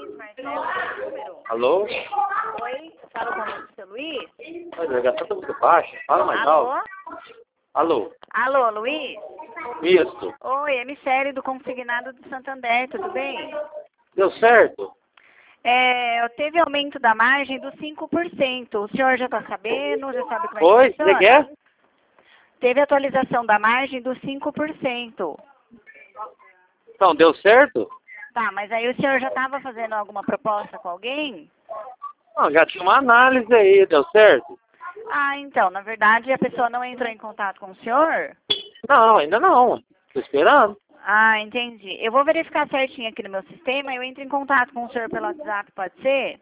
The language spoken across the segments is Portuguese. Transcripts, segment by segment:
Luiz, Marcelo, seu número. Alô? Oi, fala com o seu Luiz? A ligação tá muito baixa. Fala mais alto. Alô? Alô, Luiz? Isso. Oi, é Michele do Consignado do Santander, tudo bem? Deu certo? Teve aumento da margem dos 5%. O senhor já está sabendo? Já sabe como é Oi? que funciona? Você quer? Teve atualização da margem dos 5%. Então, deu certo? Tá, mas aí o senhor já estava fazendo alguma proposta com alguém? Não, já tinha uma análise aí, deu certo? Ah, então, na verdade a pessoa não entrou em contato com o senhor? Não, ainda não. Tô esperando. Ah, entendi. Eu vou verificar certinho aqui no meu sistema e eu entro em contato com o senhor pelo WhatsApp, pode ser?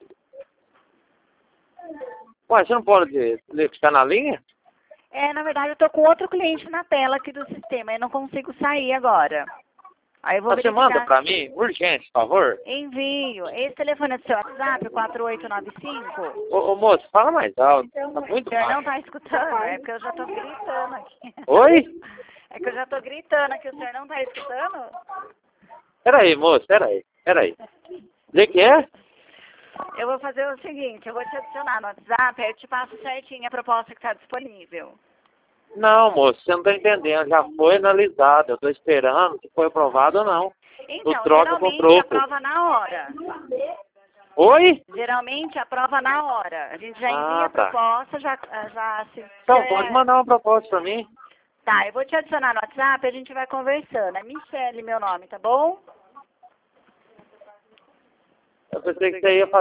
Ué, você não pode ficar na linha? Na verdade eu tô com outro cliente na tela aqui do sistema, eu não consigo sair agora. Aí eu vou Você verificar. manda pra mim, urgente, por favor? Envio. Esse telefone é do seu WhatsApp, 4895? Ô, moço, fala mais alto. Tá muito O senhor não baixo. tá escutando? É porque eu já tô gritando aqui. Oi? É que eu já tô gritando aqui, o senhor não tá escutando? Peraí, moço, peraí. Vê que é? Eu vou fazer o seguinte, eu vou te adicionar no WhatsApp, aí eu te passo certinho a proposta que está disponível. Não, moço, você não tá entendendo. Já foi analisado. Eu tô esperando se foi aprovado ou não. Então, troca com geralmente troco. aprova na hora. Oi? Geralmente aprova na hora. A gente já envia a tá. proposta, já se... Então, pode mandar uma proposta pra mim. Tá, eu vou te adicionar no WhatsApp e a gente vai conversando. É Michele meu nome, tá bom? Eu pensei que você ia fazer.